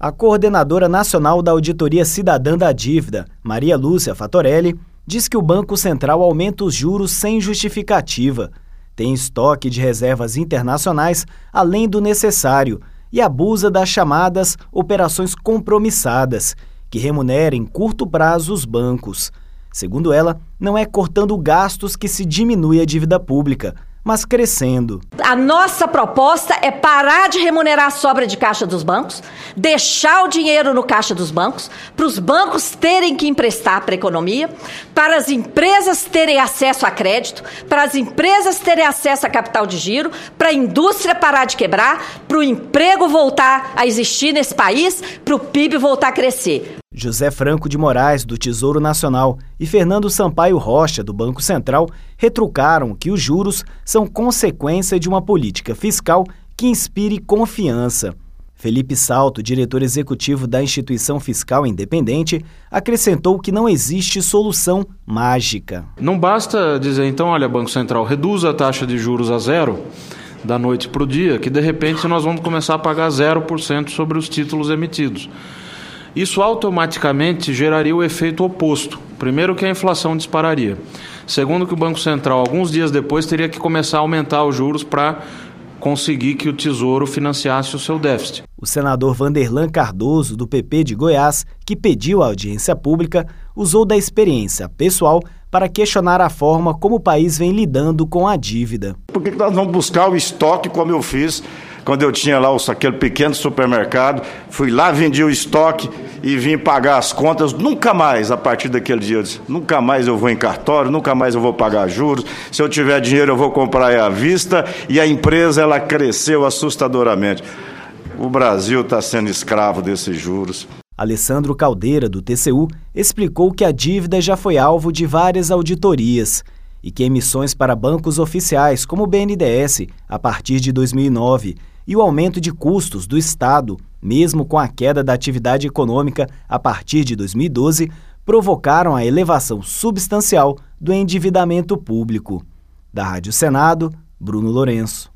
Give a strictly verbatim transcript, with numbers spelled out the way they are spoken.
A coordenadora nacional da Auditoria Cidadã da Dívida, Maria Lúcia Fatorelli, diz que o Banco Central aumenta os juros sem justificativa, tem estoque de reservas internacionais além do necessário e abusa das chamadas operações compromissadas, que remuneram em curto prazo os bancos. Segundo ela, não é cortando gastos que se diminui a dívida pública, mas crescendo. A nossa proposta é parar de remunerar a sobra de caixa dos bancos, deixar o dinheiro no caixa dos bancos, para os bancos terem que emprestar para a economia, para as empresas terem acesso a crédito, para as empresas terem acesso a capital de giro, para a indústria parar de quebrar, para o emprego voltar a existir nesse país, para o P I B voltar a crescer. José Franco de Moraes, do Tesouro Nacional, e Fernando Sampaio Rocha, do Banco Central, retrucaram que os juros são consequência de uma política fiscal que inspire confiança. Felipe Salto, diretor executivo da Instituição Fiscal Independente, acrescentou que não existe solução mágica. Não basta dizer, então, olha, Banco Central, reduza a taxa de juros a zero da noite para o dia, que de repente nós vamos começar a pagar zero por cento sobre os títulos emitidos. Isso automaticamente geraria o efeito oposto. Primeiro, que a inflação dispararia. Segundo, que o Banco Central, alguns dias depois, teria que começar a aumentar os juros para conseguir que o Tesouro financiasse o seu déficit. O senador Vanderlan Cardoso, do P P de Goiás, que pediu a audiência pública, usou da experiência pessoal para questionar a forma como o país vem lidando com a dívida. Por que nós vamos buscar o estoque como eu fiz quando eu tinha lá aquele pequeno supermercado? Fui lá, vendi o estoque e vim pagar as contas. Nunca mais, a partir daquele dia, eu disse, nunca mais eu vou em cartório, nunca mais eu vou pagar juros. Se eu tiver dinheiro, eu vou comprar à vista. E a empresa, ela cresceu assustadoramente. O Brasil está sendo escravo desses juros. Alessandro Caldeira, do T C U, explicou que a dívida já foi alvo de várias auditorias e que emissões para bancos oficiais, como o B N D E S, a partir de dois mil e nove, e o aumento de custos do Estado, mesmo com a queda da atividade econômica a partir de dois mil e doze, provocaram a elevação substancial do endividamento público. Da Rádio Senado, Bruno Lourenço.